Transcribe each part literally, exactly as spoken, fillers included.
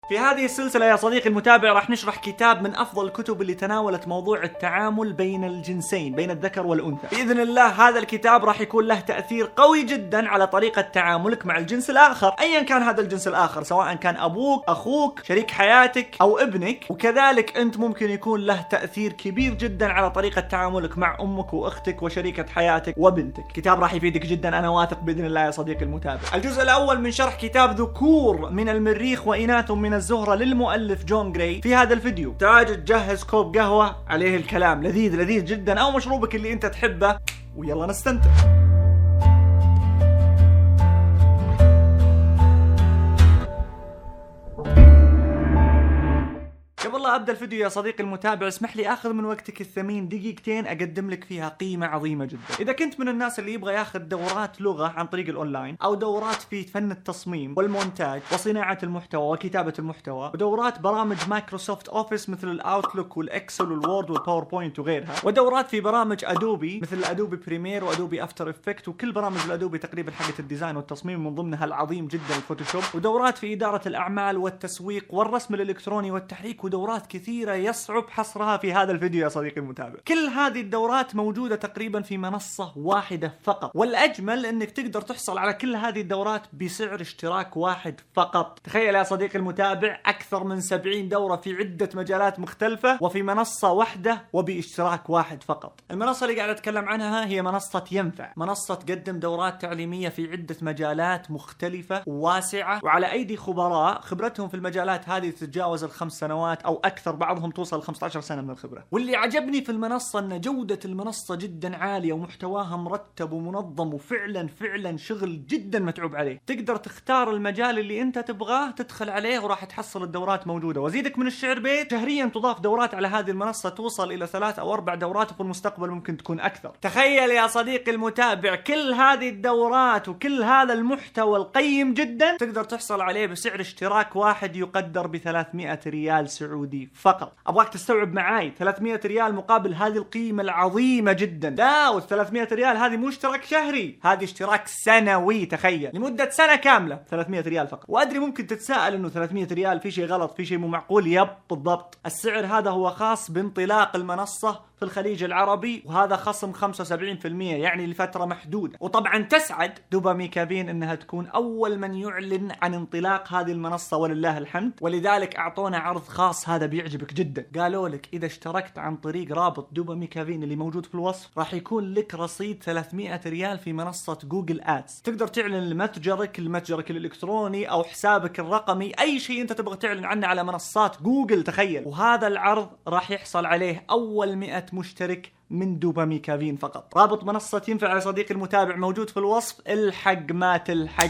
في هذه السلسلة يا صديقي المتابع راح نشرح كتاب من أفضل الكتب اللي تناولت موضوع التعامل بين الجنسين، بين الذكر والأنثى. بإذن الله هذا الكتاب راح يكون له تأثير قوي جدا على طريقة تعاملك مع الجنس الآخر، أيا كان هذا الجنس الآخر، سواء كان أبوك، أخوك، شريك حياتك أو ابنك. وكذلك أنت ممكن يكون له تأثير كبير جدا على طريقة تعاملك مع أمك وأختك وشريكة حياتك وبنتك. كتاب راح يفيدك جدا، أنا واثق بإذن الله يا صديقي المتابع. الجزء الأول من شرح كتاب ذكور من المريخ وإناث من الزهرة للمؤلف جون جراي في هذا الفيديو. تواجد تجهز كوب قهوة عليه الكلام لذيذ لذيذ جدا، أو مشروبك اللي أنت تحبه، ويلا نستمتع. قبل لا أبدأ الفيديو يا صديقي المتابع اسمح لي أخذ من وقتك الثمين دقيقتين أقدم لك فيها قيمة عظيمة جدا. إذا كنت من الناس اللي يبغى ياخذ دورات لغة عن طريق الأونلاين، أو دورات في فن التصميم والمونتاج وصناعة المحتوى وكتابة المحتوى، ودورات برامج مايكروسوفت أوفيس مثل الأوتلوك والإكسل والوورد والباوربوينت وغيرها، ودورات في برامج أدوبي مثل أدوبي بريمير وأدوبي أفتر إفكت وكل برامج الأدوبي تقريبا حقت الديزاين والتصميم من ضمنها العظيم جدا الفوتوشوب، ودورات في إدارة الأعمال والتسويق والرسم الإلكتروني والتحريك، ودورات كثيرة يصعب حصرها في هذا الفيديو يا صديقي المتابع. كل هذه الدورات موجودة تقريبا في منصة واحدة فقط، والأجمل أنك تقدر تحصل على كل هذه الدورات بسعر اشتراك واحد فقط. تخيل يا صديقي المتابع، أكثر من سبعين دورة في عدة مجالات مختلفة وفي منصة واحدة وباشتراك واحد فقط. المنصة اللي قاعد أتكلم عنها هي منصة ينفع، منصة تقدم دورات تعليمية في عدة مجالات مختلفة وواسعة، وعلى أيدي خبراء خبرتهم في المجالات هذه تتجاوز الخمس سنوات أو أكثر، بعضهم توصل ل خمسة عشر سنة من الخبرة. واللي عجبني في المنصة أن جودة المنصة جدا عالية ومحتواها مرتب ومنظم، وفعلا فعلا شغل جدا متعوب عليه. تقدر تختار المجال اللي أنت تبغاه تدخل عليه وراح تحصل الدورات موجودة. وزيدك من الشعر بيت، شهريا تضاف دورات على هذه المنصة توصل إلى ثلاث أو أربع دورات، وفي المستقبل ممكن تكون أكثر. تخيل يا صديقي المتابع، كل هذه الدورات وكل هذا المحتوى القيم جدا تقدر تحصل عليه بسعر اشتراك واحد يقدر ب ثلاثمئة ريال سعودي فقط. ابغاك تستوعب معاي، ثلاثمئة ريال مقابل هذه القيمة العظيمة جدا. لا، وال ثلاثمئة ريال هذه مو اشتراك شهري، هذه اشتراك سنوي. تخيل لمدة سنة كاملة ثلاثمئة ريال فقط. وادري ممكن تتساءل انه ثلاثمئة ريال في شيء غلط، في شيء مو معقول. يب بالضبط، السعر هذا هو خاص بانطلاق المنصة في الخليج العربي، وهذا خصم خمسة وسبعين بالمئة يعني لفترة محدودة. وطبعا تسعد دوبامي كافين انها تكون اول من يعلن عن انطلاق هذه المنصة ولله الحمد، ولذلك اعطونا عرض خاص هذا بيعجبك جدا. قالوا لك اذا اشتركت عن طريق رابط دوبامي كافين اللي موجود في الوصف راح يكون لك رصيد ثلاثمئة ريال في منصة جوجل آدز، تقدر تعلن لمتجرك لمتجرك الالكتروني او حسابك الرقمي، اي شيء انت تبغى تعلن عنه على منصات جوجل. تخيل، وهذا العرض راح يحصل عليه اول مئة مشترك من دوبامي كافين فقط. رابط منصة ينفع يا صديقي المتابع موجود في الوصف، الحق ما تلحق.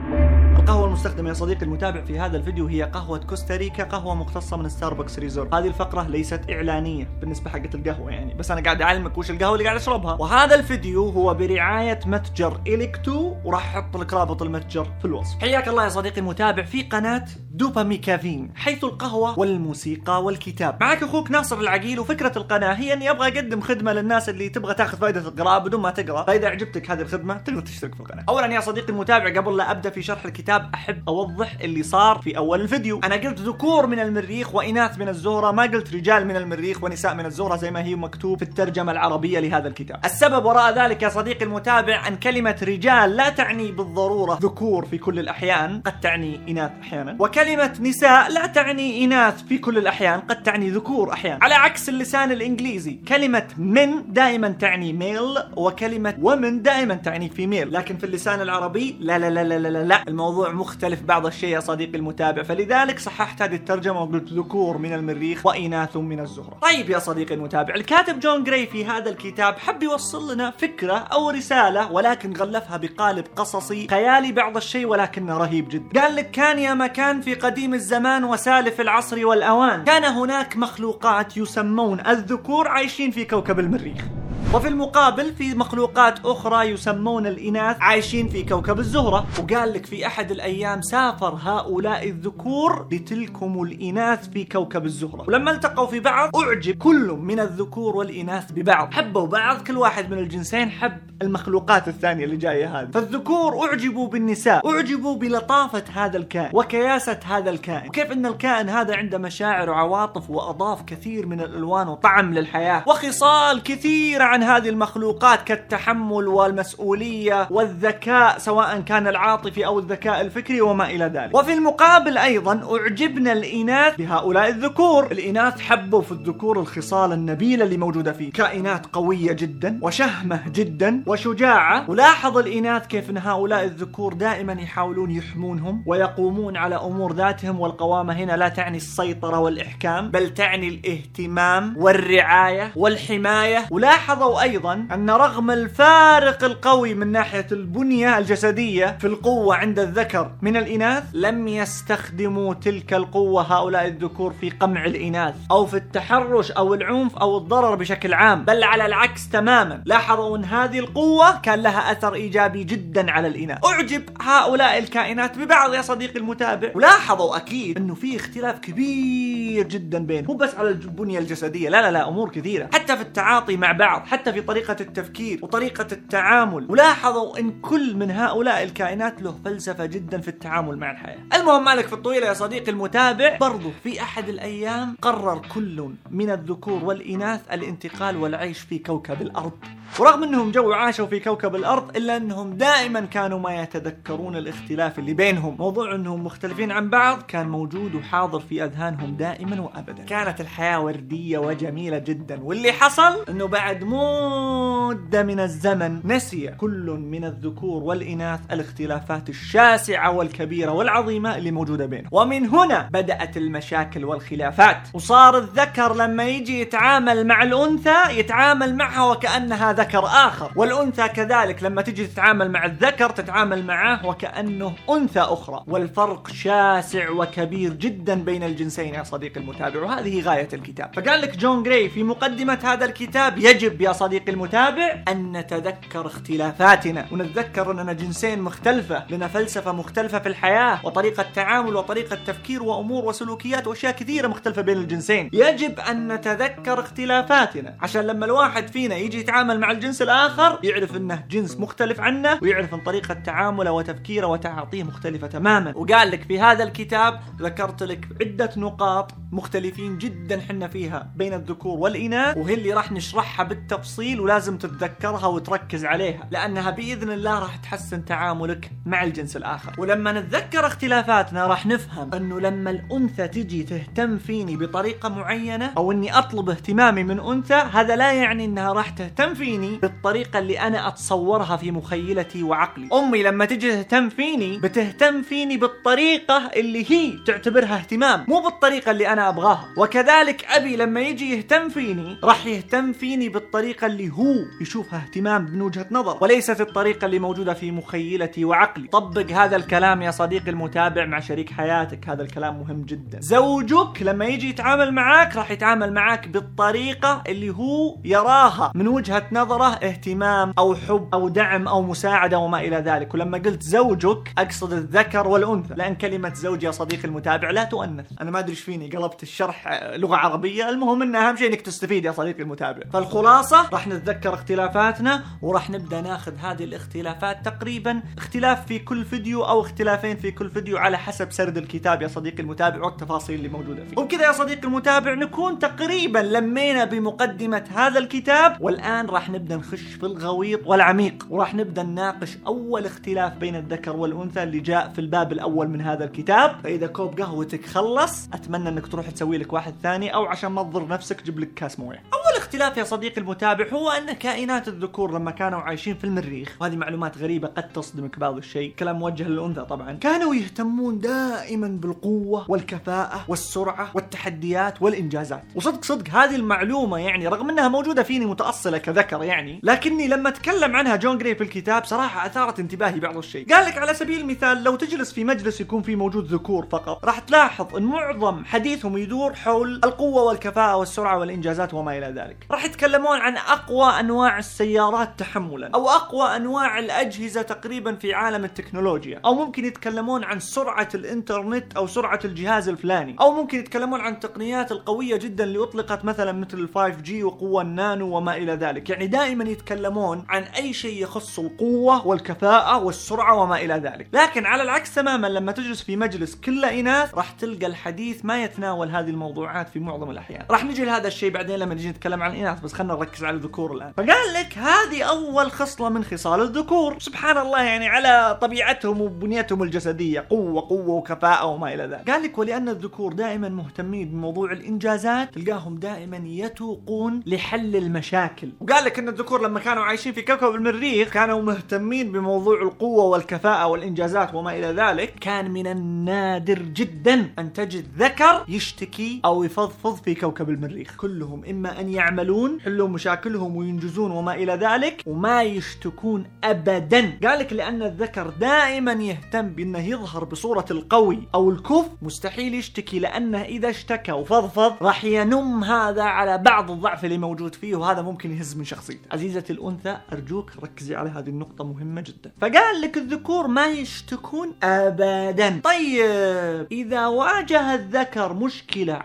القهوة المستخدمة يا صديقي المتابع في هذا الفيديو هي قهوة كوستاريكا، قهوة مختصة من ستاربكس ريزورت. هذه الفقرة ليست إعلانية بالنسبة حقة القهوة يعني، بس أنا قاعد أعلمك وش القهوة اللي قاعد أشربها. وهذا الفيديو هو برعاية متجر إليكتو، وراح أحط لك رابط المتجر في الوصف. حياك الله يا صديقي المتابع في قناة دوبامي كافين، حيث القهوة والموسيقى والكتاب. معك أخوك ناصر العقيل، وفكرة القناة هي أني أبغى أقدم خدمة للناس اللي تبغى تاخذ فائدة القراءة بدون ما تقرأ. فإذا عجبتك هذه الخدمة تقدر تشترك في القناة. أولا يا صديقي المتابع، قبل لا أبدأ في شرح الكتاب أحب أوضح اللي صار في أول الفيديو. أنا قلت ذكور من المريخ وإناث من الزهرة، ما قلت رجال من المريخ ونساء من الزهرة زي ما هي مكتوب في الترجمة العربية لهذا الكتاب. السبب وراء ذلك يا صديقي المتابع أن كلمة رجال لا تعني بالضرورة ذكور في كل الأحيان، قد تعني إناث أحيانا، وكلمة نساء لا تعني إناث في كل الأحيان، قد تعني ذكور أحيانا. على عكس اللسان الإنجليزي، كلمة من دائما تعني ميل، وكلمة ومن دائما تعني فيميل. لكن في اللسان العربي لا لا لا لا لا, لا. الموضوع مختلف بعض الشيء يا صديقي المتابع، فلذلك صححت هذه الترجمة وقلت ذكور من المريخ وإناث من الزهرة. طيب يا صديقي المتابع، الكاتب جون جراي في هذا الكتاب حب يوصل لنا فكرة أو رسالة، ولكن غلفها بقالب قصصي خيالي بعض الشيء ولكنه رهيب جدا. قال لك كان يا مكان في قديم الزمان وسالف العصر والأوان، كان هناك مخلوقات يسمون الذكور عايشين في كوكب المريخ. وفي المقابل في مخلوقات أخرى يسمون الإناث عايشين في كوكب الزهرة. وقال لك في أحد الأيام سافر هؤلاء الذكور لتلكم الإناث في كوكب الزهرة، ولما التقوا في بعض أعجب كل من الذكور والإناث ببعض، حبوا بعض، كل واحد من الجنسين حب المخلوقات الثانية اللي جاية هذه. فالذكور أعجبوا بالنساء، أعجبوا بلطافة هذا الكائن وكياسة هذا الكائن، وكيف أن الكائن هذا عنده مشاعر وعواطف، وأضاف كثير من الألوان وطعم للحياة وخصال كثيرة عن هذه المخلوقات كالتحمل والمسؤولية والذكاء سواء كان العاطفي أو الذكاء الفكري وما إلى ذلك. وفي المقابل أيضا أعجبنا الإناث بهؤلاء الذكور. الإناث حبوا في الذكور الخصال النبيلة اللي موجودة فيه، كائنات قوية جدا وشهمة جدا وشجاعة. ولاحظ الإناث كيف أن هؤلاء الذكور دائما يحاولون يحمونهم ويقومون على أمور ذاتهم، والقوامة هنا لا تعني السيطرة والإحكام بل تعني الاهتمام والرعاية والحماية. ولاحظوا أيضا أن رغم الفارق القوي من ناحية البنية الجسدية في القوة عند الذكر من الإناث، لم يستخدموا تلك القوة هؤلاء الذكور في قمع الإناث أو في التحرش أو العنف أو الضرر بشكل عام، بل على العكس تماما. لاحظوا أن هذه القوة كان لها أثر إيجابي جدا على الإناث. أعجب هؤلاء الكائنات ببعض يا صديقي المتابع، ولاحظوا أكيد أنه في اختلاف كبير جدا بينهم، مو بس على البنية الجسدية، لا لا لا أمور كثيرة، حتى في التعاطي مع بعض، حتى في طريقة التفكير وطريقة التعامل. ولاحظوا أن كل من هؤلاء الكائنات له فلسفة جدا في التعامل مع الحياة. المهم مالك في الطويلة يا صديقي المتابع، برضو في أحد الأيام قرر كل من الذكور والإناث الانتقال والعيش في كوكب الأرض. ورغم أنهم جو عاشوا في كوكب الأرض إلا أنهم دائما كانوا ما يتذكرون الاختلاف اللي بينهم. موضوع أنهم مختلفين عن بعض كان موجود وحاضر في أذهانهم دائما وأبدا. كانت الحياة وردية وجميلة جدا، واللي حصل أنه بعد مدة من الزمن نسي كل من الذكور والإناث الاختلافات الشاسعة والكبيرة والعظيمة اللي موجودة بينهم. ومن هنا بدأت المشاكل والخلافات، وصار الذكر لما يجي يتعامل مع الأنثى يتعامل معها وكأنها ذكر آخر، والأنثى كذلك لما تجي تتعامل مع الذكر تتعامل معه وكأنه أنثى أخرى. والفرق شاسع وكبير جدا بين الجنسين يا صديقي المتابع، وهذه غاية الكتاب. فقال لك جون جراي في مقدمة هذا الكتاب: يجب يا صديقي المتابع أن نتذكر اختلافاتنا ونتذكر أننا جنسين مختلفة، لنا فلسفة مختلفة في الحياة وطريقة تعامل وطريقة تفكير وأمور وسلوكيات وأشياء كثيرة مختلفة بين الجنسين. يجب أن نتذكر اختلافاتنا عشان لما الواحد فينا يجي يتعامل مع الجنس الآخر يعرف أنه جنس مختلف عنه، ويعرف أن طريقة تعامله وتفكيره وتعاطيه مختلفة تماما. وقال لك في هذا الكتاب ذكرت لك عدة نقاط مختلفين جدا حنا فيها بين الذكور والإناث، وهي اللي راح نشرحها بالتفصيل ولازم تتذكرها وتركز عليها، لأنها بإذن الله راح تحسن تعاملك مع الجنس الآخر. ولما نتذكر اختلافاتنا راح نفهم أنه لما الأنثى تجي تهتم فيني بطريقة معينة أو أني أطلب اهتمامي من أنثى، هذا لا يعني أنها راح تهتم فيني بالطريقة اللي أنا أتصورها في مخيلتي وعقلي. أمي لما تجي تهتم فيني بتهتم فيني بالطريقة اللي هي تعتبرها اهتمام، مو بالطريقة اللي أنا أبغاها. وكذلك أبي لما يجي يهتم فيني راح يهتم فيني بالطريقة اللي هو يشوفها اهتمام من وجهة نظر، وليست الطريقة اللي موجودة في مخيلتي وعقلي. طبق هذا الكلام يا صديقي المتابع مع شريك حياتك، هذا الكلام مهم جدا. زوجك لما يجي يتعامل معاك راح يتعامل معاك بالطريقة اللي هو يراها من وجهة نظره اهتمام أو حب أو دعم أو مساعدة وما إلى ذلك. ولما قلت زوجك أقصد الذكر والأنثى، لأن كلمة زوج يا صديقي المتابع لا تؤنث. أنا ما أدري إيش فيني قلبت الشرح لغة عربية، المهم إن أهم شيء إنك تستفيد يا صديقي المتابع. فالخلاصة راح نتذكر اختلافاتنا وراح نبدأ ناخذ هذه الاختلافات تقريبا اختلاف في كل فيديو أو اختلافين في كل فيديو على حسب سرد الكتاب يا صديقي المتابع والتفاصيل اللي موجودة فيه. وبكذا يا صديقي المتابع نكون تقريبا لمينا بمقدمة هذا الكتاب، والآن راح نبدأ نخش في الغويط والعميق، وراح نبدأ نناقش أول اختلاف بين الذكر والأنثى اللي جاء في الباب الأول من هذا الكتاب. فإذا كوب قهوتك خلص أتمنى أنك تروح تسوي لك واحد ثاني، أو عشان ما تضر نفسك جيب لك كاس مويه. أول اختلاف يا صديقي المتابع هو أن كائنات الذكور لما كانوا عايشين في المريخ، وهذه معلومات غريبة قد تصدمك بعض الشيء، كلام موجه للأنثى طبعا، كانوا يهتمون دائما بالقوة والكفاءة والسرعة والتحديات والإنجازات. وصدق صدق هذه المعلومة يعني رغم أنها موجودة فيني متأصلة كذكر يعني، لكني لما تكلم عنها جون جراي في الكتاب صراحة أثارت انتباهي بعض الشيء. قال لك على سبيل المثال لو تجلس في مجلس يكون فيه موجود ذكور فقط، راح تلاحظ أن معظم حديثهم يدور حول القوة والكفاءة والسرعة والإنجازات وما إلى ذلك. راح يتكلمون عن أقوى أنواع السيارات تحملا، أو أقوى أنواع الأجهزة تقريبا في عالم التكنولوجيا، أو ممكن يتكلمون عن سرعة الإنترنت أو سرعة الجهاز الفلاني، أو ممكن يتكلمون عن التقنيات القوية جدا اللي أطلقت مثلا مثل الفايف جي وقوة النانو وما إلى ذلك. يعني دائما يتكلمون عن أي شيء يخص القوة والكفاءة والسرعة وما إلى ذلك. لكن على العكس تماما لما تجلس في مجلس كله إناث راح تلقى الحديث ما يتناول هذه الموضوعات في معظم الأحيان. راح نجي لهذا الشيء بعدين لما نجي نتكلم عن الإناث، بس خلنا نركز على الذكور الآن. فقال لك هذه أول خصلة من خصال الذكور، سبحان الله، يعني على طبيعتهم وبنيتهم الجسدية، قوة قوة وكفاءة وما إلى ذلك. قال لك ولأن الذكور دائما مهتمين بموضوع الإنجازات تلقاهم دائما يتوقون لحل المشاكل. وقال لك أن الذكور لما كانوا عايشين في كوكب المريخ كانوا مهتمين بموضوع القوة والكفاءة والإنجازات وما إلى ذلك. كان من النادر جدا أن تجد ذكر يشتكي أو يفضفض في كوكب المريخ. كلهم إما أن يعملون حلوا مشاكلهم وينجزون وما إلى ذلك، وما يشتكون أبدا. قال لك لأن الذكر دائما يهتم بأنه يظهر بصورة القوي أو الكف، مستحيل يشتكي، لأنه إذا اشتكى وفضفض راح ينم هذا على بعض الضعف اللي موجود فيه، وهذا ممكن يهز من شخصيته. عزيزة الأنثى أرجوك ركزي على هذه النقطة مهمة جدا. فقال لك الذكور ما يشتكون أبدا. طيب إذا واجه الذكر مشكلة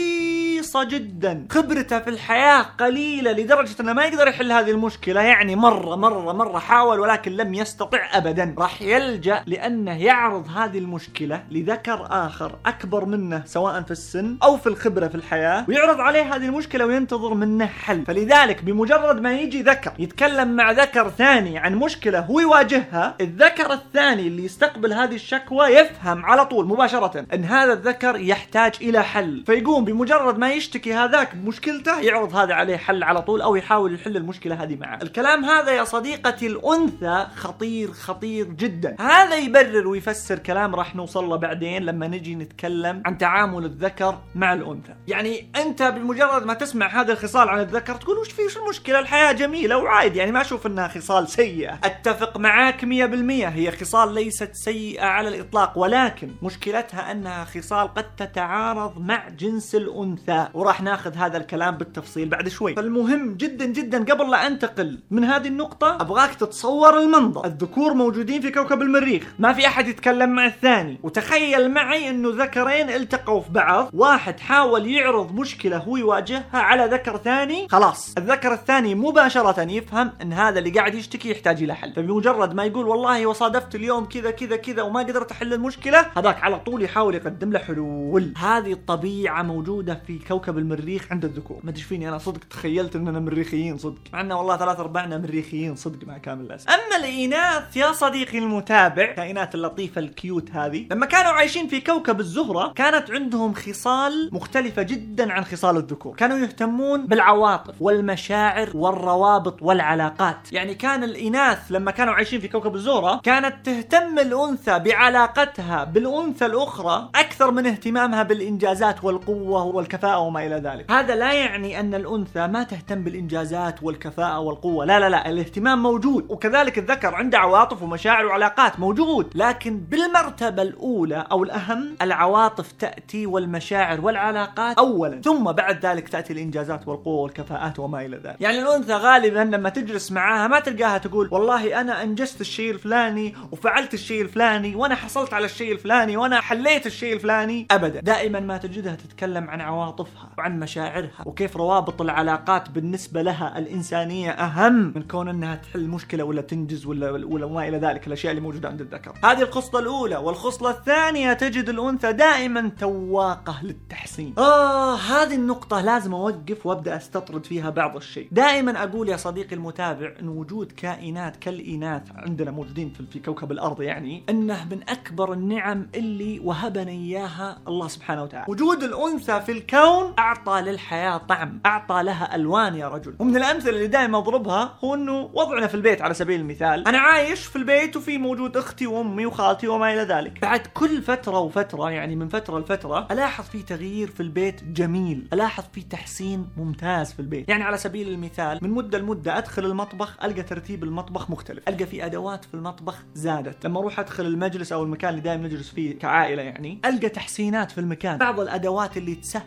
عويصة جدا، خبرته في الحياة قليلة لدرجة أنه ما يقدر يحل هذه المشكلة، يعني مرة مرة مرة حاول ولكن لم يستطع أبدا، راح يلجأ لأنه يعرض هذه المشكلة لذكر آخر أكبر منه سواء في السن أو في الخبرة في الحياة، ويعرض عليه هذه المشكلة وينتظر منه حل. فلذلك بمجرد ما يجي ذكر يتكلم مع ذكر ثاني عن مشكلة هو يواجهها، الذكر الثاني اللي يستقبل هذه الشكوى يفهم على طول مباشرة أن هذا الذكر يحتاج إلى حل، فيقوم بمجرد ما يشتكي هذاك بمشكلته يعرض هذا عليه حل على طول، أو يحاول يحل المشكلة هذه معه. الكلام هذا يا صديقتي الأنثى خطير خطير جدا. هذا يبرر ويفسر كلام راح نوصل له بعدين لما نجي نتكلم عن تعامل الذكر مع الأنثى. يعني أنت بمجرد ما تسمع هذا الخصال عن الذكر تقول وش فيه، وش المشكلة، الحياة جميلة وعادي، يعني ما أشوف أنها خصال سيئة. أتفق معاك مية بالمية، هي خصال ليست سيئة على الإطلاق، ولكن مشكلتها أنها خصال قد تتعارض مع جنس الأنثى، وراح ناخذ هذا الكلام بالتفصيل بعد شوي. فالمهم جدا جدا قبل لا أنتقل من هذه النقطة أبغاك تتصور المنظر. الذكور موجودين في كوكب المريخ، ما في أحد يتكلم مع الثاني، وتخيل معي أنه ذكرين التقوا في بعض، واحد حاول يعرض مشكلة هو يواجهها على ذكر ثاني، خلاص الذكر الثاني مباشرة يفهم أن هذا اللي قاعد يشتكي يحتاج إلى حل. فبمجرد ما يقول والله وصادفت اليوم كذا كذا كذا وما قدرت أحل المشكلة، هذاك على طول يحاول يقدم له حلول. هذه الطبيعة موجودة في كوكب المريخ عند الذكور. ما تدري فيني أنا صدق تخيلت أننا مريخيين صدق، مع أنه والله ثلاث أرباعنا مريخيين صدق مع كامل الأسف. أما الإناث يا صديقي المتابع، كائنات اللطيفة الكيوت هذه، لما كانوا عايشين في كوكب الزهرة كانت عندهم خصال مختلفة جدا عن خصال الذكور. كانوا يهتمون بالعواطف والمشاعر والروابط والعلاقات. يعني كان الإناث لما كانوا عايشين في كوكب الزهرة كانت تهتم الأنثى بعلاقتها بالأنثى الأخرى أكثر من اهتمامها بالإنجازات والقوة والكفاءة وما إلى ذلك. هذا لا يعني أن الأنثى ما تهتم بالإنجازات والكفاءة والقوة، لا لا لا، الاهتمام موجود، وكذلك الذكر عنده عواطف ومشاعر وعلاقات موجود، لكن بالمرتبة الأولى أو الأهم العواطف تأتي والمشاعر والعلاقات أولا، ثم بعد ذلك تأتي الإنجازات والقوة والكفاءات وما إلى ذلك. يعني الأنثى غالبا لما تجلس معاها ما تلقاها تقول والله أنا أنجزت الشيء الفلاني وفعلت الشيء الفلاني وأنا حصلت على الشيء الفلاني وأنا حليت الشيء الفلاني، أبدا. دائما ما تجدها تتكلم عن عواطفها وعن مشاعرها وكيف روابط العلاقات بالنسبة لها الإنسانية أهم من كون أنها تحل مشكلة ولا تنجز ولا ولا ما إلى ذلك الأشياء اللي موجودة عند الذكر. هذه الخصلة الأولى. والخصلة الثانية تجد الأنثى دائما تواقة للتحسين. آه هذه النقطة لازم أوقف وأبدأ أستطرد فيها بعض الشيء. دائما أقول يا صديقي المتابع أن وجود كائنات كالإناث عندنا موجودين في كوكب الأرض يعني أنه من أكبر النعم اللي وهبنا إياها الله سبحانه وتعالى. وجود الأنثى في الكون أعطى للحياة طعم، أعطى لها ألوان يا رجل. ومن الأمثلة اللي دائما أضربها هو أنه وضعنا في البيت على سبيل المثال، أنا عايش في البيت وفي موجود أختي وأمي وخالتي وما إلى ذلك. بعد كل فترة وفترة يعني من فترة لفترة ألاحظ في تغيير في البيت جميل، ألاحظ في تحسين ممتاز في البيت. يعني على سبيل المثال من مدة لمدة أدخل المطبخ ألقى ترتيب المطبخ مختلف، ألقى في أدوات في المطبخ زادت. لما أروح أدخل المجلس أو المكان اللي دائما نجلس فيه كعائلة يعني ألقى تحسينات في المكان، بعض الأدوات اللي تسهل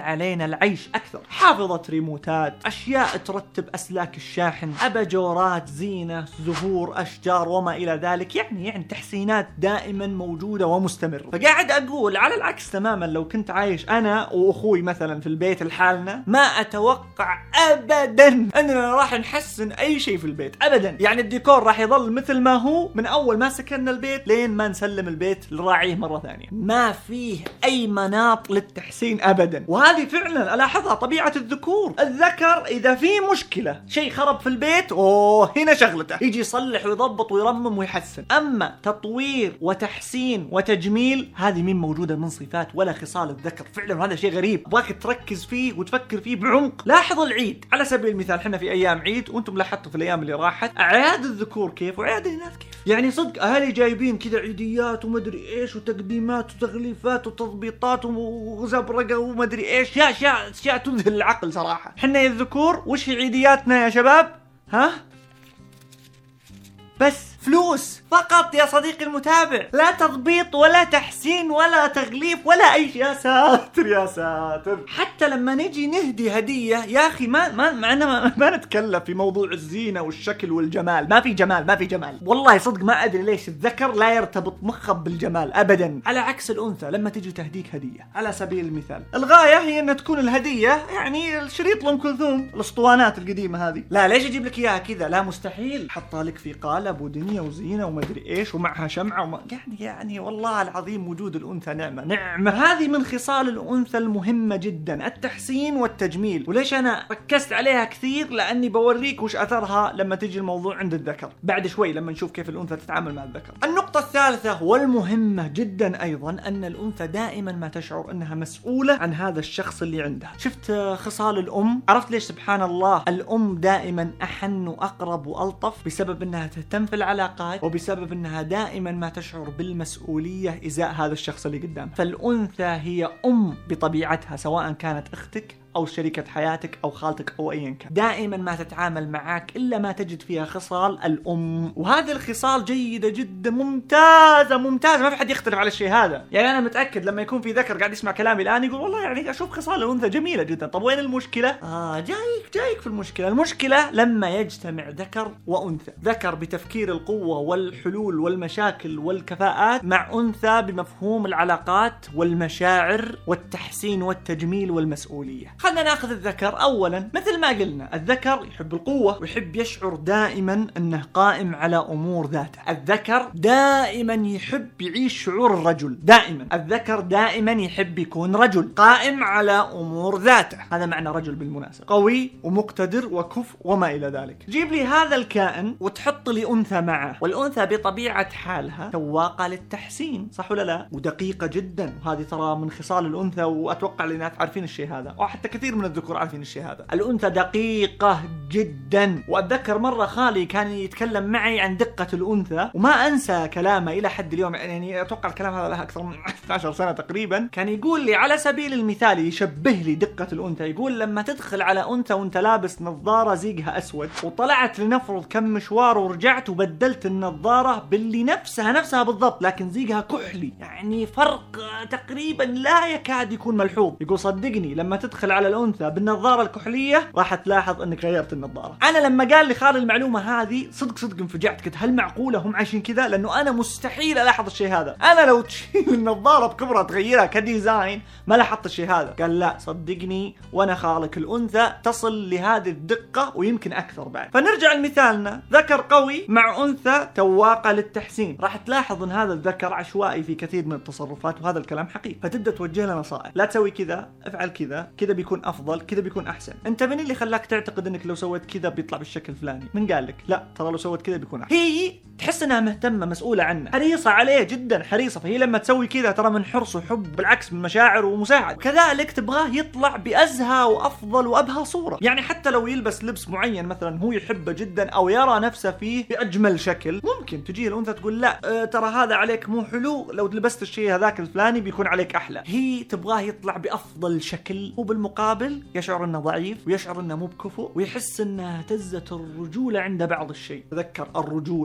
علينا العيش أكثر. حافظة ريموتات، أشياء ترتب أسلاك الشاحن، أباجورات، زينة، زهور، أشجار وما إلى ذلك. يعني يعني تحسينات دائما موجودة ومستمرة. فقاعد أقول على العكس تماما، لو كنت عايش أنا وأخوي مثلا في البيت لحالنا ما أتوقع أبدا أننا راح نحسن أي شيء في البيت أبدا. يعني الديكور راح يظل مثل ما هو من أول ما سكننا البيت لين ما نسلم البيت لراعيه مرة ثانية. ما فيه أي مناط للتحسين أبدا. وهذه فعلا ألاحظها طبيعة الذكور. الذكر إذا في مشكلة شيء خرب في البيت، أوه هنا شغلته، يجي يصلح ويضبط ويرمم ويحسن. أما تطوير وتحسين وتجميل هذه مين موجودة من صفات ولا خصال الذكر فعلا. وهذا شيء غريب، أبغاك تركز فيه وتفكر فيه بعمق. لاحظ العيد على سبيل المثال، حنا في أيام عيد وأنتم لاحظتوا في الأيام اللي راحت أعياد الذكور كيف وأعياد الإناث كيف. يعني صدق أهلي جايبين كذا عيديات ومدري إيش وتقديمات وتغليفات وتضبيطات وزبرقة ومدري إيش، يا أشياء أشياء تذهل العقل صراحة. حنا يا الذكور وش عيدياتنا يا شباب؟ ها؟ بس فلوس فقط يا صديقي المتابع، لا تضبيط ولا تحسين ولا تغليف ولا أي شيء. يا ساتر يا ساتر. حتى لما نجي نهدي هدية يا أخي ما ما معنا ما, ما نتكلم في موضوع الزينة والشكل والجمال. ما في جمال ما في جمال والله صدق. ما أدري ليش الذكر لا يرتبط مخه بالجمال أبدا، على عكس الأنثى. لما تجي تهديك هدية على سبيل المثال، الغاية هي أن تكون الهدية يعني الشريط لأم كلثوم الأسطوانات القديمة هذه. لا ليش أجيب لك إياها كذا؟ لا مستحيل. حطها لك في قالب ودنيا وزينة ومدري إيش ومعها شمعة وما يعني يعني والله العظيم وجود الأنثى نعمة نعمة. هذه من خصال الأنثى المهمة جدا، التحسين والتجميل. وليش أنا ركزت عليها كثير؟ لأني بوريك وش أثرها لما تيجي الموضوع عند الذكر بعد شوي لما نشوف كيف الأنثى تتعامل مع الذكر. النقطة الثالثة والمهمة جدا أيضا أن الأنثى دائما ما تشعر أنها مسؤولة عن هذا الشخص اللي عندها. شفت خصال الأم؟ عرفت ليش سبحان الله الأم دائما أحن وأقرب وألطف؟ بسبب أنها تهتم في العلاقات وبسبب أنها دائما ما تشعر بالمسؤولية إزاء هذا الشخص اللي قدامها. فالأنثى هي أم بطبيعتها، سواء كانت أختك أو شريكة حياتك أو خالتك أو أيا كان. دائما ما تتعامل معك إلا ما تجد فيها خصال الأم، وهذه الخصال جيدة جدا ممتازة ممتازة. ما في حد يختلف على الشيء هذا. يعني أنا متأكد لما يكون في ذكر قاعد يسمع كلامي الآن يقول والله يعني أشوف خصال الأنثى جميلة جدا. طب وين المشكلة؟ آه جايك جايك في المشكلة. المشكلة لما يجتمع ذكر وأنثى، ذكر بتفكير القوة والحلول والمشاكل والكفاءات مع أنثى بمفهوم العلاقات والمشاعر والتحسين والتجميل والمسؤولية. خلنا ناخذ الذكر أولا. مثل ما قلنا الذكر يحب القوة ويحب يشعر دائما أنه قائم على أمور ذاته. الذكر دائما يحب يعيش شعور الرجل. دائما الذكر دائما يحب يكون رجل قائم على أمور ذاته. هذا معنى رجل بالمناسبة، قوي ومقتدر وكفء وما إلى ذلك. جيب لي هذا الكائن وتحط لي أنثى معه، والأنثى بطبيعة حالها سواقة للتحسين، صح ولا لا؟ ودقيقة جدا. وهذه ترى من خصال الأنثى، وأتوقع الناس عارفين الشيء هذا، وحتى كثير من الذكور عارفين الشيء هذا. الأنثى دقيقة جدا. وأتذكر مرة خالي كان يتكلم معي عن دقة الأنثى وما أنسى كلامه إلى حد اليوم. يعني أتوقع الكلام هذا له أكثر من اثنتي عشرة سنة تقريبا. كان يقول لي على سبيل المثال يشبه لي دقة الأنثى، يقول لما تدخل على أنثى وأنت لابس نظارة زيقها أسود وطلعت لنفرض كم مشوار ورجعت وبدلت النظارة باللي نفسها نفسها بالضبط لكن زيقها كحلي، يعني فرق تقريبا لا يكاد يكون ملحوظ. يقول صدقني لما تدخل على الأنثى بالنظارة الكحلية راح تلاحظ أنك غيرت النظارة. أنا لما قال لي خالي المعلومة هذه صدق صدق انفجعت، قلت هل معقولة هم عايشين كذا؟ لأنه أنا مستحيل ألاحظ الشيء هذا. أنا لو تشيل النظارة بكبرها تغيرها كديزاين ما لاحظت الشيء هذا. قال لا صدقني وأنا خالك الأنثى تصل لهذه الدقة ويمكن أكثر بعد. فنرجع لمثالنا، ذكر قوي مع أنثى تواقة للتحسين. راح تلاحظ أن هذا الذكر عشوائي في كثير من التصرفات، وهذا الكلام حقيقي. فتبدأ توجه له نصائح، لا تسوي كذا، افعل كذا، كذا بيكون أفضل، كذا بيكون أحسن. أنت من اللي خلاك تعتقد أنك لو سويت كذا بيطلع بالشكل الفلاني؟ من قال لك؟ لا ترى لو سويت كذا بيكون أحسن. هي تحس أنها مهتمة مسؤولة عنه، حريصة عليه جدا حريصة. فهي لما تسوي كذا ترى من حرص وحب، بالعكس من مشاعر ومساعد. كذلك تبغاه يطلع بأزهى وأفضل وأبهى صورة. يعني حتى لو يلبس لبس معين مثلا هو يحبه جدا أو يرى نفسه فيه بأجمل شكل، ممكن تجي الأنثى تقول لا اه ترى هذا عليك مو حلو، لو لبست الشيء هذاك الفلاني بيكون عليك أحلى. هي تبغاه يطلع بأفضل شكل، وبالمقابل يشعر أنه ضعيف ويشعر أنه مو بكفؤ ويحس أنها هتزت الرجولة عنده بعض الشيء. تذكر الرجولة هي اللي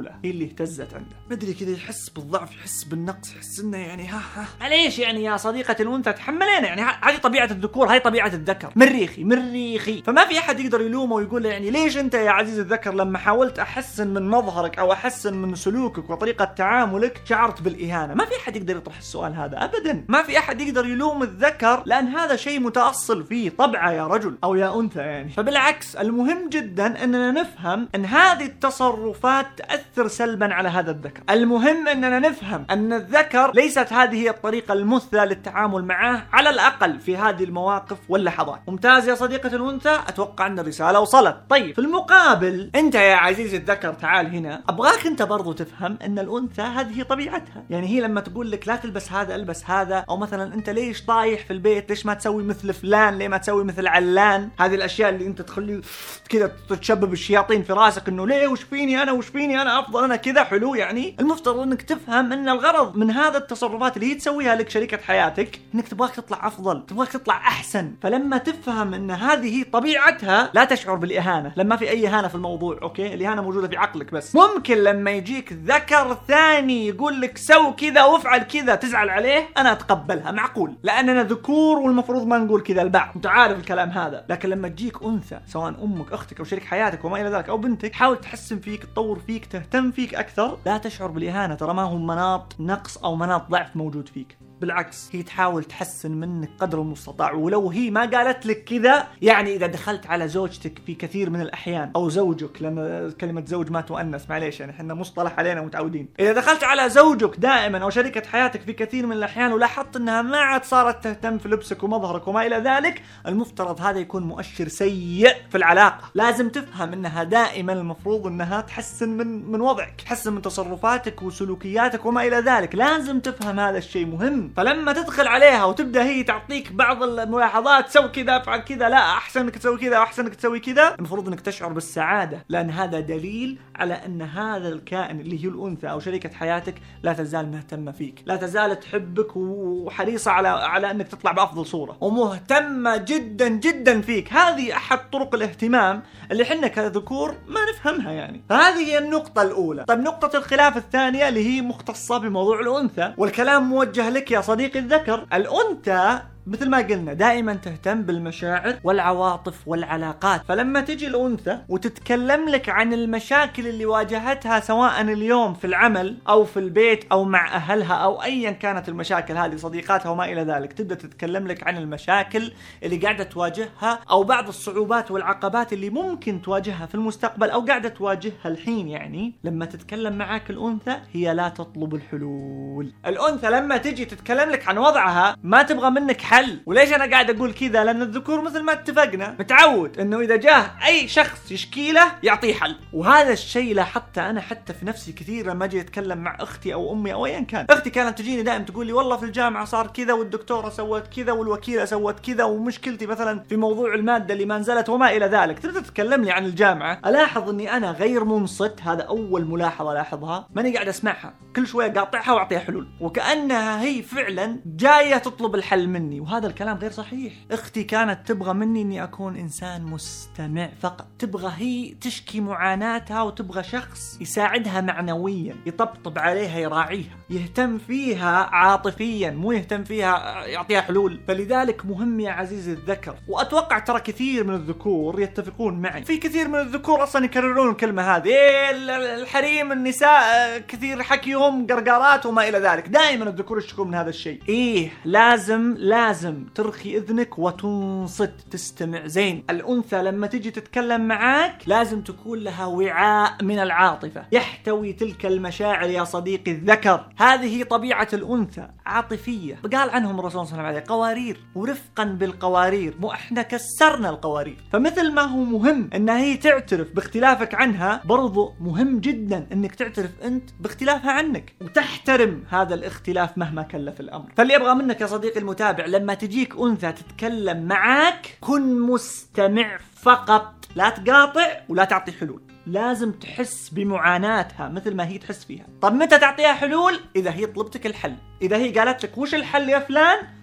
اللي اهتزت عنده. مدري كذا يحس بالضعف، يحس بالنقص، يحس انه يعني ها ها معليش يعني يا صديقة الأنثى تحملينا، يعني هذه طبيعة الذكور، هاي طبيعة الذكر، مريخي مريخي. فما في أحد يقدر يلومه ويقول له يعني ليش أنت يا عزيز الذكر لما حاولت أحسن من مظهرك أو أحسن من سلوكك وطريقة تعاملك شعرت بالإهانة. ما في أحد يقدر يطرح السؤال هذا أبدا. ما في أحد يقدر يلوم الذكر لأن هذا شيء متأصل فيه طبعه يا رجل أو يا أنثى يعني. فبالعكس المهم جدا أننا نفهم أن هذه التصرفات تأثر سلبا على هذا الذكر. المهم أننا نفهم أن الذكر ليست هذه هي الطريقة المثلى للتعامل معه على الأقل في هذه المواقف واللحظات. ممتاز يا صديقة الأنثى، أتوقع أن الرسالة وصلت. طيب في المقابل أنت يا عزيزي الذكر تعال هنا، أبغاك أنت برضو تفهم أن الأنثى هذه طبيعتها. يعني هي لما تقول لك لا تلبس هذا البس هذا، أو مثلا أنت ليش طايح في البيت، ليش ما تسوي مثل فلان، ليه ما تسوي مثل علان، هذه الأشياء اللي أنت تخلي كذا تتشبب الشياطين في راسك إنه ليه وش فيني أنا وش فيني أنا أفضل أنا كذا حلو. يعني المفترض إنك تفهم أن الغرض من هذا التصرفات اللي هي تسويها لك شريكة حياتك إنك تبغاك تطلع أفضل، تبغاك تطلع أحسن. فلما تفهم أن هذه طبيعتها لا تشعر بالإهانة لما في أي إهانة في الموضوع. أوكي الإهانة موجودة في عقلك بس. ممكن لما يجيك ذكر ثاني يقول لك سو كذا وافعل كذا تزعل عليه، أنا أتقبلها معقول لأننا ذكور والمفروض ما نقول كذا البعض، أنت عارف الكلام هذا. لكن لما تجيك أنثى سواء أمك أختك أو شريك حياتك وما إلى ذلك أو بنتك، حاول تحسن فيك، تطور فيك، تهتم فيك أكثر، لا تشعر بالإهانة. ترى ما هم مناط نقص أو مناط ضعف موجود فيك، بالعكس هي تحاول تحسن منك قدر المستطاع. ولو هي ما قالت لك كذا، يعني إذا دخلت على زوجتك في كثير من الأحيان أو زوجك، لأن كلمة زوج ما تؤنس معليش يعني إحنا مصطلح علينا متعودين، إذا دخلت على زوجك دائما أو شريكة حياتك في كثير من الأحيان ولاحظت أنها ما عاد صارت تهتم في لبسك ومظهرك وما إلى ذلك، المفترض هذا يكون مؤشر سيء في العلاقة. لازم تفهم أنها دائما المفروض أنها تحسن من من وضعك، تحسن من تصرفاتك وسلوكياتك وما إلى ذلك. لازم تفهم هذا الشيء مهم. فلما تدخل عليها وتبدأ هي تعطيك بعض الملاحظات، سوي كذا افعل كذا، لا أحسن انك تسوي كذا وأحسن انك تسوي كذا، المفروض انك تشعر بالسعادة، لأن هذا دليل على أن هذا الكائن اللي هي الأنثى أو شريكة حياتك لا تزال مهتمة فيك، لا تزال تحبك وحريصة على على أنك تطلع بأفضل صورة ومهتمة جدا جدا فيك. هذه أحد طرق الاهتمام اللي حنا كذكور ما نفهمها يعني. فهذه هي النقطة الأولى. طيب نقطة الخلاف الثانية اللي هي مختصة بموضوع الأنثى، والكلام موجه لك يا صديقي الذكر. الأنثى مثل ما قلنا دائما تهتم بالمشاعر والعواطف والعلاقات. فلما تجي الأنثى وتتكلم لك عن المشاكل اللي واجهتها سواء اليوم في العمل أو في البيت أو مع أهلها أو أيا كانت المشاكل هذه، صديقاتها وما إلى ذلك، تبدأ تتكلم لك عن المشاكل اللي قاعدة تواجهها أو بعض الصعوبات والعقبات اللي ممكن تواجهها في المستقبل أو قاعدة تواجهها الحين. يعني لما تتكلم معاك الأنثى هي لا تطلب الحلول. الأنثى لما تجي تتكلم لك عن وضعها ما تبغى منك حل. وليش أنا قاعد أقول كذا؟ لأن الذكور مثل ما اتفقنا متعود إنه إذا جاه أي شخص يشكي له يعطيه حل. وهذا الشيء لاحظت أنا حتى في نفسي كثير لما أجي أتكلم مع أختي أو أمي أو أيا كان. أختي كانت تجيني دائما تقول لي والله في الجامعة صار كذا والدكتورة سوت كذا والوكيلة سوت كذا ومشكلتي مثلا في موضوع المادة اللي ما نزلت وما إلى ذلك. تبدأ تتكلم لي عن الجامعة، ألاحظ إني أنا غير منصت. هذا أول ملاحظة ألاحظها، ماني قاعد أسمعها، كل شوية قاطعها وأعطيها حلول وكأنها هي فعلا جاية تطلب الحل مني. وهذا الكلام غير صحيح. اختي كانت تبغى مني اني اكون انسان مستمع فقط، تبغى هي تشكي معاناتها وتبغى شخص يساعدها معنويا، يطبطب عليها، يراعيها، يهتم فيها عاطفيا، مو يهتم فيها يعطيها حلول. فلذلك مهم يا عزيزي الذكر، واتوقع ترى كثير من الذكور يتفقون معي، في كثير من الذكور اصلا يكررون الكلمة هذه، إيه الحريم النساء كثير حكيهم قرقارات وما الى ذلك. دائما الذكور يشكون من هذا الشيء. ايه لازم لازم ترخي اذنك وتنصت، تستمع زين. الانثى لما تجي تتكلم معاك لازم تكون لها وعاء من العاطفة يحتوي تلك المشاعر يا صديقي الذكر. هذه طبيعة الانثى، عاطفية. قال عنهم الرسول صلى الله عليه وسلم قوارير، ورفقا بالقوارير، مو احنا كسرنا القوارير. فمثل ما هو مهم ان هي تعترف باختلافك عنها، برضو مهم جدا انك تعترف انت باختلافها عنك وتحترم هذا الاختلاف مهما كلف الامر. فاللي ابغى منك يا صديقي المتابع، لما تجيك انثى تتكلم معاك كن مستمع فقط، لا تقاطع ولا تعطي حلول. لازم تحس بمعاناتها مثل ما هي تحس فيها. طب متى تعطيها حلول؟ إذا هي طلبتك الحل. إذا هي قالت لك وش الحل يا فلان،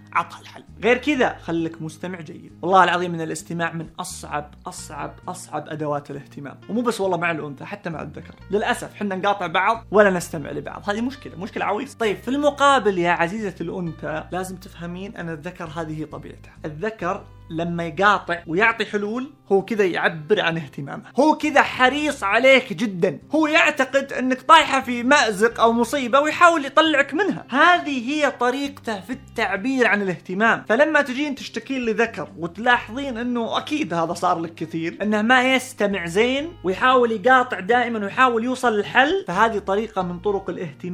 عطها الحل. غير كذا خليك مستمع جيد. والله العظيم من الاستماع من أصعب أصعب أصعب أدوات الاهتمام، ومو بس والله مع الأنثى حتى مع الذكر. للأسف حنا نقاطع بعض ولا نستمع لبعض، هذه مشكلة مشكلة عويصة. طيب في المقابل يا عزيزة الأنثى لازم تفهمين أن الذكر هذه هي طبيعته. الذكر لما يقاطع ويعطي حلول هو كذا يعبر عن اهتمامه، هو كذا حريص عليك جدا، هو يعتقد انك طايحة في مأزق او مصيبة ويحاول يطلعك منها. هذه هي طريقته في التعبير عن الاهتمام. فلما تجين تشتكين لذكر وتلاحظين انه اكيد هذا صار لك كثير، انه ما يستمع زين ويحاول يقاطع دائما ويحاول يوصل للحل، فهذه طريقة من طرق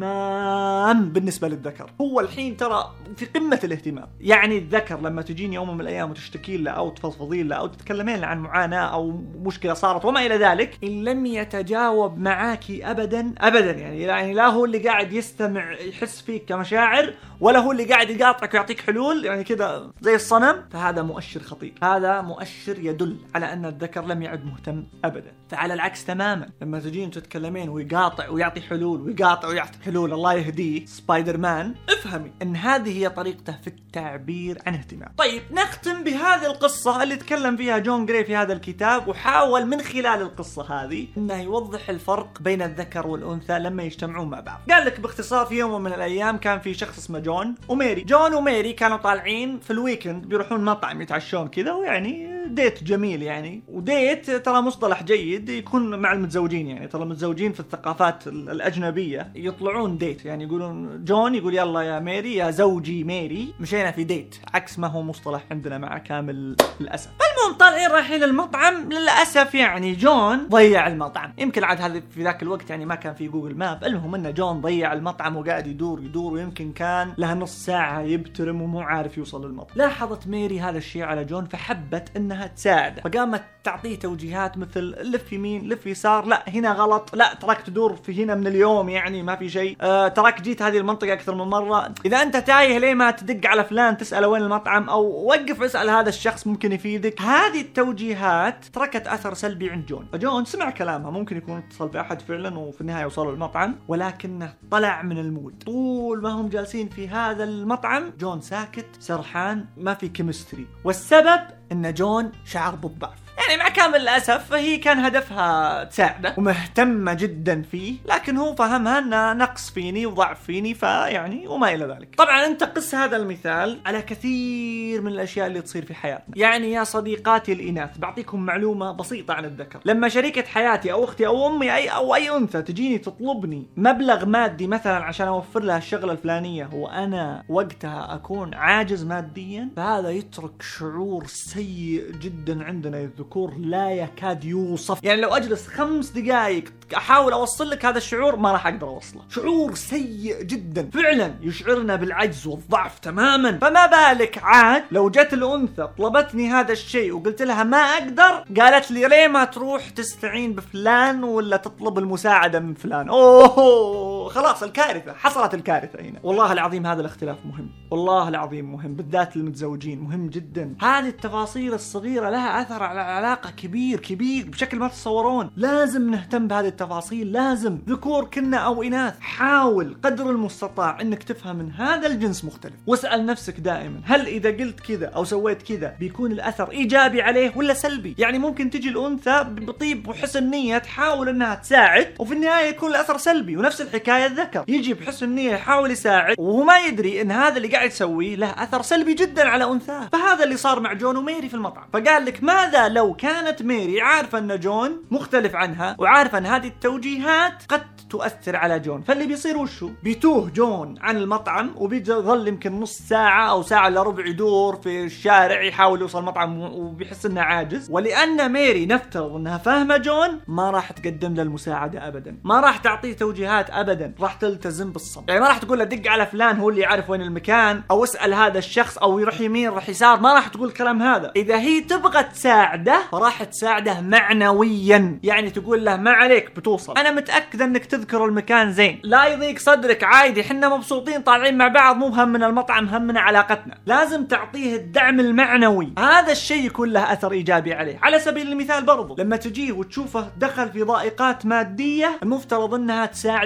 الاهتمام بالنسبة للذكر. هو الحين ترى في قمة الاهتمام. يعني الذكر لما تجين يوم من الايام وتشتكي له أو تفضفضين له أو تتكلمين له عن معاناة أو مشكلة صارت وما إلى ذلك، إن لم يتجاوب معاكي أبدا أبدا، يعني يعني لا هو اللي قاعد يستمع يحس فيك كمشاعر ولا هو اللي قاعد يقاطعك ويعطيك حلول يعني كذا زي الصنم، فهذا مؤشر خطير. هذا مؤشر يدل على أن الذكر لم يعد مهتم أبدا. فعلى العكس تماما، لما تجين تتكلمين ويقاطع ويعطي حلول ويقاطع ويعطي حلول الله يهديه سبايدر مان، افهمي أن هذه هي طريقته في التعبير عن اهتمام. طيب نختم بهذه القصة اللي تكلم فيها جون جراي في هذا الكتاب، وحاول من خلال القصة هذه انه يوضح الفرق بين الذكر والأنثى لما يجتمعون مع بعض. قال لك باختصار في يوم من الأيام كان في شخص اسمه جون وميري. جون وميري كانوا طالعين في الويكند بيروحون مطعم يتعشون كذا، ويعني ديت جميل يعني. وديت ترى مصطلح جيد يكون مع المتزوجين، يعني ترى المتزوجين في الثقافات الأجنبية يطلعون ديت، يعني يقولون جون يقول يلا يا ميري يا زوجي ميري مشينا في ديت، عكس ما هو مصطلح عندنا مع كامل للأسف. المهم طالعين رايحين المطعم، للأسف يعني جون ضيع المطعم. يمكن عاد هذا في ذاك الوقت يعني ما كان في جوجل ماب. المهم ان جون ضيع المطعم وقاعد يدور يدور ويمكن كان له نص ساعة يبترم ومو عارف يوصل للمطعم. لاحظت ميري هذا الشيء على جون فحبت انها تساعده، فقامت تعطيه توجيهات مثل لف يمين لف يسار، لا هنا غلط، لا تراك تدور في هنا من اليوم يعني ما في شيء، أه تراك جيت هذه المنطقة أكثر من مرة، إذا أنت تايه ليه ما تدق على فلان تسأله وين المطعم، أو وقف اسأل هذا الشخص ممكن يفيدك. هذه التوجيهات تركت أثر سلبي عند جون، فجون سمع كلامها، ممكن يكون اتصل بأحد فعلا وفي النهاية وصلوا المطعم، ولكنه طلع من المود. طول ما هم جالسين في هذا المطعم جون ساكت سرحان ما في كيمستري، والسبب إن جون شعر بالضعف. يعني مع كامل الأسف هي كان هدفها تساعده ومهتمة جدا فيه، لكن هو فهمها أنه نقص فيني وضعف فيني فيعني وما إلى ذلك. طبعا أنت قس هذا المثال على كثير من الأشياء اللي تصير في حياتنا. يعني يا صديقاتي الإناث بعطيكم معلومة بسيطة عن الذكر. لما شريكة حياتي أو أختي أو أمي أي أو أي أنثى تجيني تطلبني مبلغ مادي مثلا عشان أوفر لها الشغلة الفلانية وأنا وقتها أكون عاجز ماديا، فهذا يترك شعور سيء جدا عندنا الذكور لا يكاد يوصف. يعني لو أجلس خمس دقائق أحاول أوصل لك هذا الشعور ما راح أقدر أوصله. شعور سيء جدا فعلا يشعرنا بالعجز والضعف تماما. فما بالك عاد لو جت الأنثى طلبتني هذا الشيء وقلت لها ما أقدر، قالت لي ليه ما تروح تستعين بفلان ولا تطلب المساعدة من فلان. أوه خلاص الكارثة حصلت، الكارثة هنا. والله العظيم هذا الاختلاف مهم، والله العظيم مهم، بالذات للمتزوجين مهم جدا. هذه التفاصيل الصغيرة لها أثر على العلاقة كبير كبير بشكل ما تتصورون. لازم نهتم بهذه التفاصيل، لازم ذكور كنا أو إناث. حاول قدر المستطاع أنك تفهم من هذا الجنس مختلف، واسأل نفسك دائما هل إذا قلت كذا أو سويت كذا بيكون الأثر إيجابي عليه ولا سلبي. يعني ممكن تجي الأنثى بطيب وحسن نية تحاول أنها تساعد وفي النهاية يكون الأثر سلبي، ونفس الحكاية الذكر يجي بحسن نية يحاول يساعد وهو ما يدري أن هذا اللي قاعد يسويه له أثر سلبي جدا على أنثاه. فهذا اللي صار مع جون وميري في المطعم. فقال لك ماذا لو كانت ميري عارفة أن جون مختلف عنها وعارفة أن هذه التوجيهات قد تؤثر على جون، فاللي بيصير وشو؟ بيتوه جون عن المطعم وبيظل يمكن نص ساعة أو ساعة إلا ربع يدور في الشارع يحاول يوصل المطعم وبيحس إنه عاجز. ولأن ميري نفترض إنها فاهمة جون ما راح تقدم له المساعدة أبدا، ما راح تعطيه توجيهات أبدا، راح تلتزم بالصمت. يعني ما راح تقول له دق على فلان هو اللي يعرف وين المكان، أو اسأل هذا الشخص، أو يروح يمين يروح يسار، ما راح تقول الكلام هذا. إذا هي تبغى تساعده فراح تساعده معنويا، يعني تقول له ما عليك بتوصل، أنا متأكد أنك تذكر المكان زين، لا يضيق صدرك عادي، حنا مبسوطين طالعين مع بعض، مو همنا المطعم همنا علاقتنا. لازم تعطيه الدعم المعنوي، هذا الشيء يكون له أثر إيجابي عليه. على سبيل المثال برضو لما تجيه وتشوفه دخل في ضائقات مادية المفترض أنها تساعده معنويا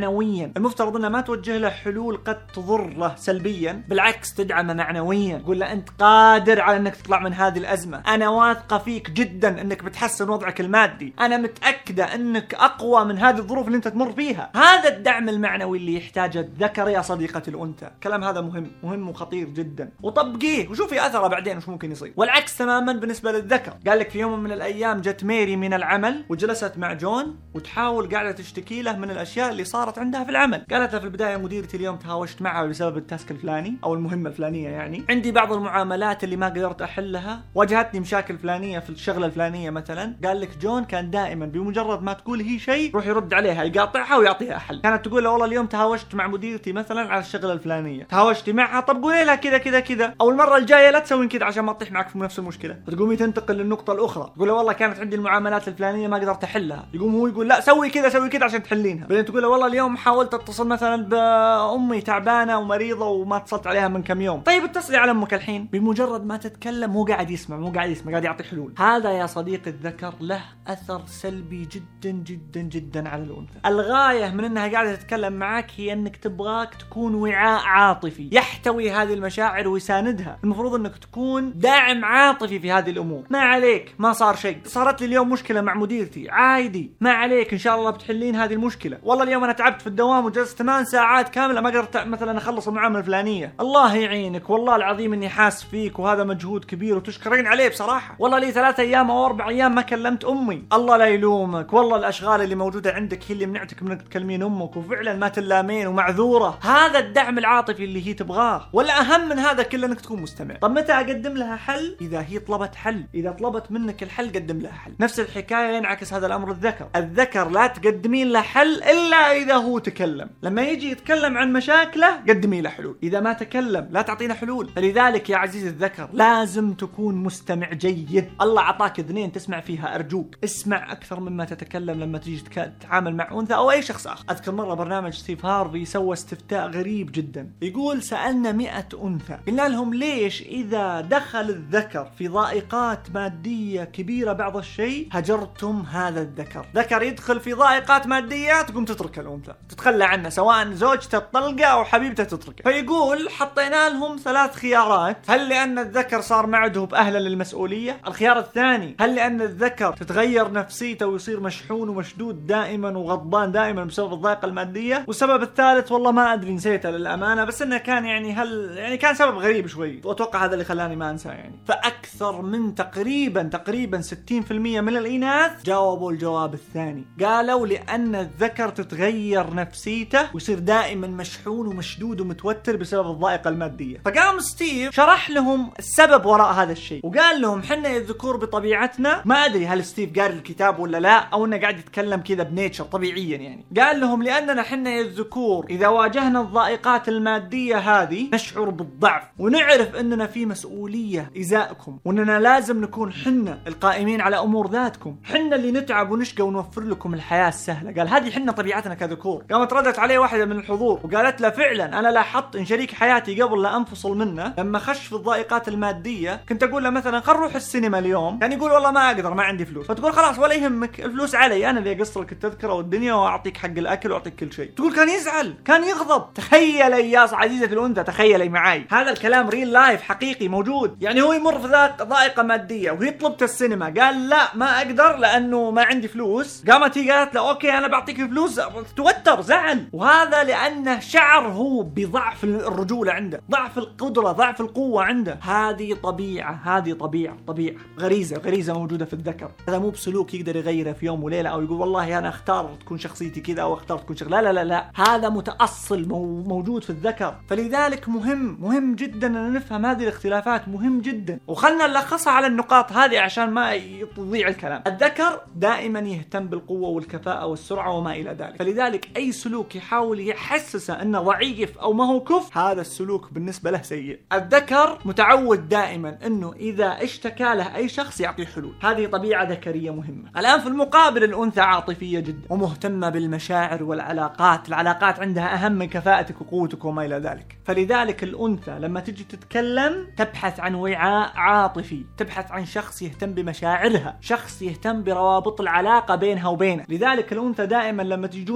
معنويا. المفترض انها ما توجه له حلول قد تضر له سلبيا، بالعكس تدعمه معنويا، تقول له انت قادر على انك تطلع من هذه الازمه، انا واثقه فيك جدا انك بتحسن وضعك المادي، انا متاكده انك اقوى من هذه الظروف اللي انت تمر فيها. هذا الدعم المعنوي اللي يحتاجه الذكر يا صديقه الانثى. الكلام هذا مهم مهم وخطير جدا، وطبقيه وشوفي اثره بعدين وش ممكن يصير. والعكس تماما بالنسبه للذكر. قال لك في يوم من الايام جت ميري من العمل وجلست مع جون وتحاول قاعده تشتكي له من الاشياء اللي صارت عندها في العمل. قالت له في البدايه مديرتي اليوم تهاوشت معها بسبب التاسك الفلاني او المهمه الفلانيه، يعني عندي بعض المعاملات اللي ما قدرت احلها، واجهتني مشاكل فلانيه في الشغله الفلانيه مثلا. قال لك جون كان دائما بمجرد ما تقول هي شيء يروح يرد عليها يقاطعها ويعطيها حل. كانت تقول له والله اليوم تهاوشت مع مديرتي مثلا على الشغله الفلانيه، تهاوشتي معها، طب قولي لها كذا كذا كذا، او المره الجايه لا تسوين كذا عشان ما تطيح معك في نفس المشكله. فتقومي تنتقل للنقطه الاخرى، تقول له والله كانت عندي المعاملات الفلانيه ما قدرت احلها، يقوم هو يقول لا سوي كذا سوي كذا عشان تحلينها. بعدين تقول له والله اليوم حاولت اتصل مثلا بامي تعبانه ومريضه وما اتصلت عليها من كم يوم، طيب اتصلي على امك الحين. بمجرد ما تتكلم مو قاعد يسمع مو قاعد يسمع قاعد يعطي حلول. هذا يا صديقي الذكر له اثر سلبي جدا جدا جدا على الانثى. الغايه من انها قاعده تتكلم معك هي انك تبغاك تكون وعاء عاطفي يحتوي هذه المشاعر ويساندها. المفروض انك تكون داعم عاطفي في هذه الامور. ما عليك، ما صار شيء، صارت لي اليوم مشكله مع مديرتي عادي، ما عليك ان شاء الله بتحلين هذه المشكله. والله اليوم انا تعبت في الدوام وجلست ثمان ساعات كامله ما قدرت مثلا اخلص المعامله الفلانيه، الله يعينك، والله العظيم اني حاس فيك وهذا مجهود كبير وتشكرين عليه بصراحه. والله لي ثلاثة ايام او اربع ايام ما كلمت امي، الله لا يلومك، والله الاشغال اللي موجوده عندك هي اللي منعتك من انك تكلمين امك، وفعلا ما تلامين ومعذوره. هذا الدعم العاطفي اللي هي تبغاه. ولا اهم من هذا كله انك تكون مستمع. طب متى اقدم لها حل؟ اذا هي طلبت حل، اذا طلبت منك الحل قدم لها حل. نفس الحكايه ينعكس هذا الامر الذكر. الذكر لا تقدمين له حل الا اذا هو تكلم. لما يجي يتكلم عن مشاكله قدمي له حلول، اذا ما تكلم لا تعطينا حلول. فلذلك يا عزيزي الذكر لازم تكون مستمع جيد. الله عطاك اذنين تسمع فيها، ارجوك اسمع اكثر مما تتكلم لما تيجي تتعامل مع انثى او اي شخص اخر. اذكر مره برنامج ستيف هارفي سوى استفتاء غريب جدا، يقول سالنا مئة انثى، قلنا لهم ليش اذا دخل الذكر في ضائقات ماديه كبيره بعض الشيء هجرتم هذا الذكر؟ ذكر يدخل في ضائقات ماديه تقوم تترك الانثى، تتخلى عنه، سواء زوجته تطلقه او حبيبته تتركه. فيقول حطينا لهم ثلاث خيارات: هل لان الذكر صار معدهب اهلا للمسؤوليه؟ الخيار الثاني: هل لان الذكر تتغير نفسيته ويصير مشحون ومشدود دائما وغضبان دائما بسبب الضائقه الماديه؟ والسبب الثالث والله ما ادري نسيته للامانه، بس انه كان يعني هل يعني كان سبب غريب شوي، واتوقع هذا اللي خلاني ما انسى يعني. فاكثر من تقريبا تقريبا ستين بالمئة من الاناث جاوبوا الجواب الثاني، قالوا لان الذكر تتغير نفسيته ويصير دائما مشحون ومشدود ومتوتر بسبب الضائقه الماديه. فقام ستيف شرح لهم السبب وراء هذا الشيء، وقال لهم حنا الذكور بطبيعتنا، ما ادري هل ستيف قاري الكتاب ولا لا او انه قاعد يتكلم كذا بنيتشر طبيعيا يعني. قال لهم لاننا حنا الذكور اذا واجهنا الضائقات الماديه هذه نشعر بالضعف ونعرف اننا في مسؤوليه ازائكم، واننا لازم نكون حنا القائمين على امور ذاتكم، حنا اللي نتعب ونشقى ونوفر لكم الحياه السهله. قال هذه حنا طبيعتنا كذكور. قامت ردت عليه واحده من الحضور وقالت له فعلا انا لاحظت ان شريك حياتي قبل لا انفصل منه لما خش في الضائقات الماديه كنت اقول له مثلا خل نروح السينما اليوم، يعني يقول والله ما اقدر ما عندي فلوس، فتقول خلاص ولا يهمك الفلوس علي، انا اللي اقص لك التذكره والدنيا واعطيك حق الاكل واعطيك كل شيء. تقول كان يزعل كان يغضب. تخيلي يا عزيزه الانثى، تخيلي معي هذا الكلام ريل لايف حقيقي موجود. يعني هو يمر في ذاك ضائقه ماديه وهي طلبت السينما، قال لا ما اقدر لانه ما عندي فلوس. قامت هي قالت له اوكي انا بعطيك الفلوس، توتر زعل. وهذا لانه شعر هو بضعف الرجوله عنده، ضعف القدره، ضعف القوه عنده. هذه طبيعه، هذه طبيعه طبيعه غريزه غريزه موجوده في الذكر. هذا مو بسلوك يقدر يغيره في يوم وليله او يقول والله انا اختار تكون شخصيتي كذا او اختار تكون شغله. لا لا لا لا، هذا متاصل موجود في الذكر. فلذلك مهم مهم جدا ان نفهم هذه الاختلافات، مهم جدا. وخلنا نلخصها على النقاط هذه عشان ما يضيع الكلام. الذكر دائما يهتم بالقوه والكفاءه والسرعه وما الى ذلك، فلذلك اي سلوك يحاول يحسسه انه ضعيف او ما هو كف، هذا السلوك بالنسبه له سيء. الذكر متعود دائما انه اذا اشتكى له اي شخص يعطيه حلول، هذه طبيعه ذكريه مهمه. الان في المقابل الانثى عاطفيه جدا ومهتمه بالمشاعر والعلاقات، العلاقات عندها اهم من كفاءتك وقوتك وما الى ذلك. فلذلك الانثى لما تجي تتكلم تبحث عن وعاء عاطفي، تبحث عن شخص يهتم بمشاعرها، شخص يهتم بروابط العلاقه بينها وبينه. لذلك الانثى دائما لما تجون في الهدايا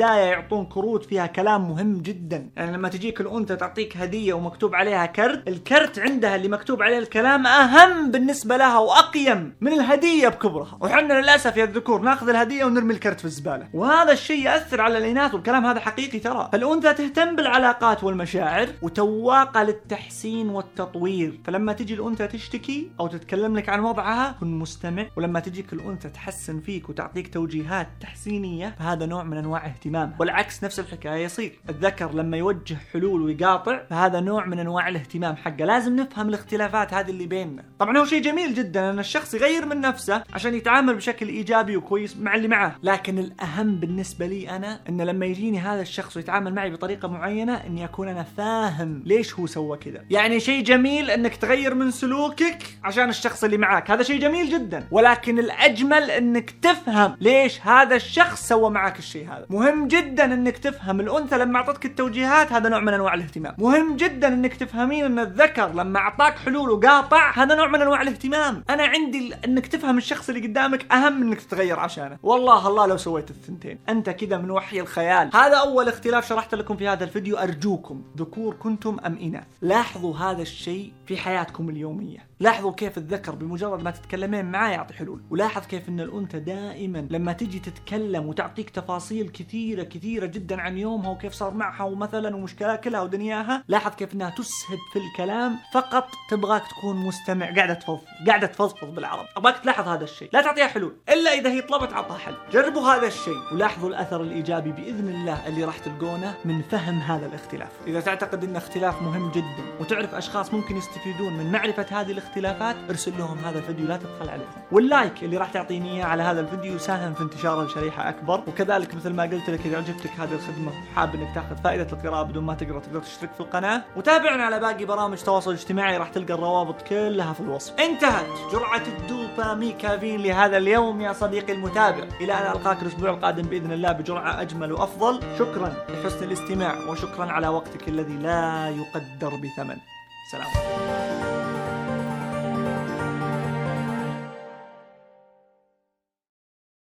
هدايا، يعطون كروت فيها كلام مهم جدا. يعني لما تجيك الأنثى تعطيك هدية ومكتوب عليها كرت، الكرت عندها اللي مكتوب عليه الكلام أهم بالنسبة لها وأقيم من الهدية بكبرها. وحنا للأسف يا الذكور ناخذ الهدية ونرمي الكرت في الزبالة، وهذا الشيء يأثر على الإناث، والكلام هذا حقيقي ترى. فالأنثى تهتم بالعلاقات والمشاعر وتواقة للتحسين والتطوير. فلما تجي الأنثى تشتكي أو تتكلم لك عن وضعها كن مستمع، ولما تجيك الأنثى تحسن فيك وتعطيك توجيهات تحسينية فهذا نوع من أنواع اهتمامها. والعكس نفس الحكاية يصير. الذكر لما يوجه حلول ويقاطع فهذا نوع من أنواع الاهتمام حقه. لازم نفهم الاختلافات هذه اللي بيننا. طبعا هو شيء جميل جدا أن الشخص يغير من نفسه عشان يتعامل بشكل إيجابي وكويس مع اللي معه، لكن الأهم بالنسبة لي أنا أن لما يجيني هذا الشخص ويتعامل معي بطريقة معينة أني أكون أنا فاهم ليش هو سوى كذا. يعني شيء جميل أنك تغير من سلوكك عشان الشخص اللي معك، هذا شيء جميل جدا، ولكن الأجمل أنك تفهم ليش هذا الشخص سوى معك الشيء هذا. مهم جدا أنك تفهم الأنثى لما أعطتك التوجيهات هذا نوع من أنواع الاهتمام. مهم جدا أنك تفهمين أن الذكر لما أعطاك حلول وقاطع هذا نوع من أنواع الاهتمام. أنا عندي أنك تفهم الشخص اللي قدامك أهم من أنك تتغير عشانه. والله الله لو سويت الثنتين أنت كذا من وحي الخيال. هذا أول اختلاف شرحت لكم في هذا الفيديو. أرجوكم ذكور كنتم أم إناث لاحظوا هذا الشيء في حياتكم اليومية. لاحظوا كيف الذكر بمجرد ما تتكلمين معاه يعطي حلول، ولاحظ كيف ان الأنثى دائما لما تجي تتكلم وتعطيك تفاصيل كثيرة كثيرة جدا عن يومها وكيف صار معها ومثلا ومشكلاتها ودنياها، لاحظ كيف انها تسهب في الكلام، فقط تبغاك تكون مستمع، قاعدة تفضفض قاعدة تفضفض بالعرب. ابغاك تلاحظ هذا الشيء، لا تعطيها حلول الا اذا هي طلبت عطها حل. جربوا هذا الشيء ولاحظوا الاثر الايجابي باذن الله اللي راح تلقونه من فهم هذا الاختلاف. اذا تعتقد ان اختلاف مهم جدا وتعرف اشخاص ممكن يستفيدون من معرفة هذه الاختلافات ارسل لهم هذا الفيديو، لا تبخل عليهم. واللايك اللي راح تعطيني اياه على هذا الفيديو يساهم في انتشاره لشريحة اكبر. وكذلك مثل ما قلت لك اذا عجبتك هذه الخدمة وحاب انك تاخذ فائدة القراءة بدون ما تقرا تقدر تشترك في القناة وتابعنا على باقي برامج التواصل الاجتماعي، راح تلقى الروابط كلها في الوصف. انتهت جرعة الدوباميكافين لهذا اليوم يا صديقي المتابع، الى ان القاك الاسبوع القادم باذن الله بجرعة اجمل وافضل. شكرا لحسن الاستماع وشكرا على وقتك الذي لا يقدر بثمن. سلام.